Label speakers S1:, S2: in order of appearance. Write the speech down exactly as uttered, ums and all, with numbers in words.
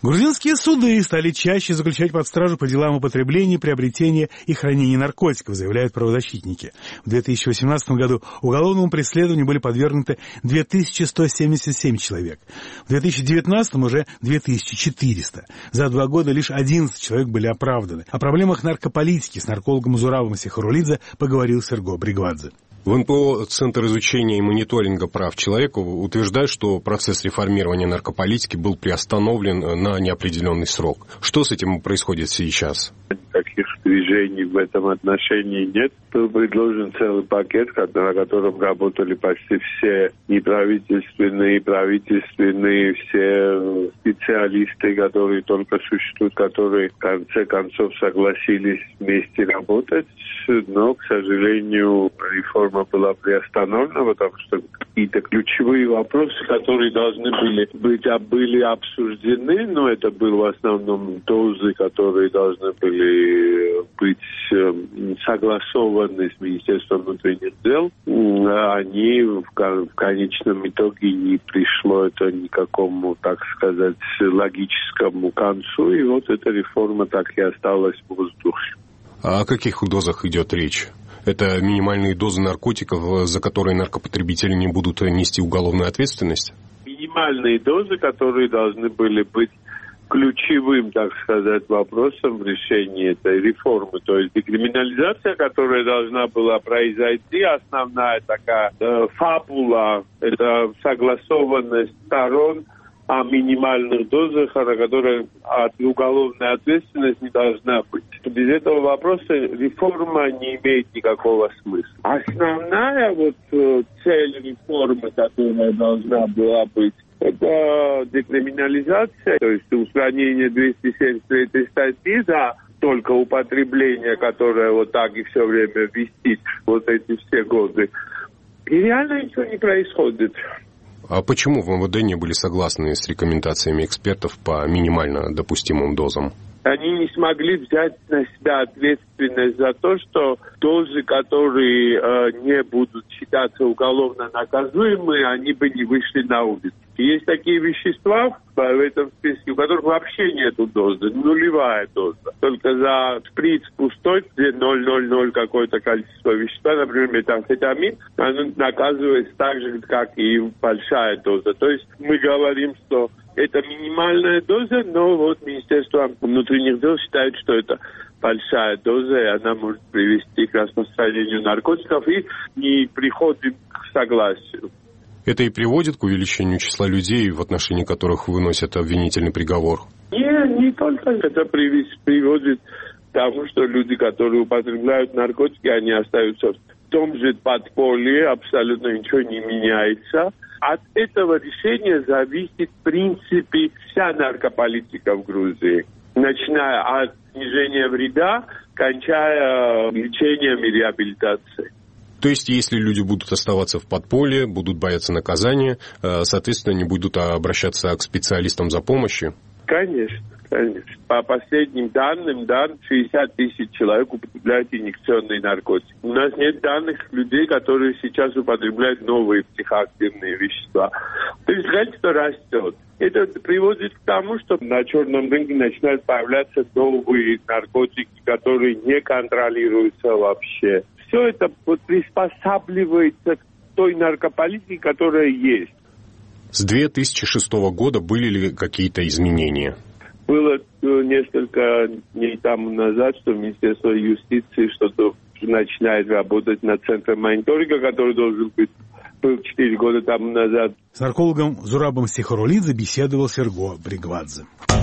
S1: Грузинские суды стали чаще заключать под стражу по делам употребления, приобретения и хранения наркотиков, заявляют правозащитники. В две тысячи восемнадцатом году уголовному преследованию были подвергнуты две тысячи сто семьдесят семь человек. В две тысячи девятнадцатом уже две тысячи четыреста. За два года лишь одиннадцать человек были оправданы. О проблемах наркополитики с наркологом Зурабом Сихорулидзе поговорил Серго Бригвадзе.
S2: В эн пэ о Центр изучения и мониторинга прав человека утверждает, что процесс реформирования наркополитики был приостановлен на неопределенный срок. Что с этим происходит сейчас?
S3: Никаких движений в этом отношении нет. Был предложен целый пакет, на котором работали почти все неправительственные, правительственные, все специалисты, которые только существуют, которые в конце концов согласились вместе работать. Но, к сожалению, реформа была приостановлена, потому что какие-то ключевые вопросы, которые должны были быть, были обсуждены, но это были в основном дозы, которые должны были быть согласованы с Министерством внутренних дел, они в конечном итоге не пришло это никакому, так сказать, логическому концу, и вот эта реформа так и осталась в воздухе.
S2: А о каких дозах идет речь? Это минимальные дозы наркотиков, за которые наркопотребители не будут нести уголовную ответственность?
S3: Минимальные дозы, которые должны были быть ключевым, так сказать, вопросом в решении этой реформы. То есть декриминализация, которая должна была произойти, основная такая э, фабула, это согласованность сторон о минимальных дозах, которая от уголовной ответственности не должна быть. Без этого вопроса реформа не имеет никакого смысла. Основная вот цель реформы, которая должна была быть, это декриминализация, то есть устранение двести семьдесят третьей статьи за только употребление, которое вот так и все время висит вот эти все годы. И реально ничего не происходит.
S2: А почему в эм вэ дэ не были согласны с рекомендациями экспертов по минимально допустимым дозам?
S3: Они не смогли взять на себя ответственность за то, что дозы, которые э, не будут считаться уголовно наказуемыми, они бы не вышли на улицу. Есть такие вещества в этом списке, у которых вообще нету дозы, нулевая доза. Только за шприц пустой, где ноль целых ноль ноль какое-то количество вещества, например, метамфетамин, оно наказывается так же, как и большая доза. То есть мы говорим, что это минимальная доза, но вот Министерство внутренних дел считает, что это большая доза, и она может привести к распространению наркотиков, и не приходим к согласию.
S2: Это и приводит к увеличению числа людей, в отношении которых выносят обвинительный приговор?
S3: Не, не только это приводит к тому, что люди, которые употребляют наркотики, они остаются в том же подполье, абсолютно ничего не меняется. От этого решения зависит, в принципе, вся наркополитика в Грузии. Начиная от снижения вреда, кончая лечением и реабилитацией.
S2: То есть, если люди будут оставаться в подполье, будут бояться наказания, соответственно, не будут обращаться к специалистам за помощью?
S3: Конечно, конечно. По последним данным, да, шестьдесят тысяч человек употребляют инъекционные наркотики. У нас нет данных людей, которые сейчас употребляют новые психоактивные вещества. То есть количество растет. Это приводит к тому, что на черном рынке начинают появляться новые наркотики, которые не контролируются вообще. Все это приспосабливается к той наркополитике, которая есть.
S2: С две тысячи шестого года были ли какие-то изменения?
S3: Было несколько дней тому назад, что Министерство юстиции что-то начинает работать над центром мониторинга, который должен быть был четыре года тому назад.
S1: С наркологом Зурабом Сихорулидзе беседовал Серго Бригвадзе.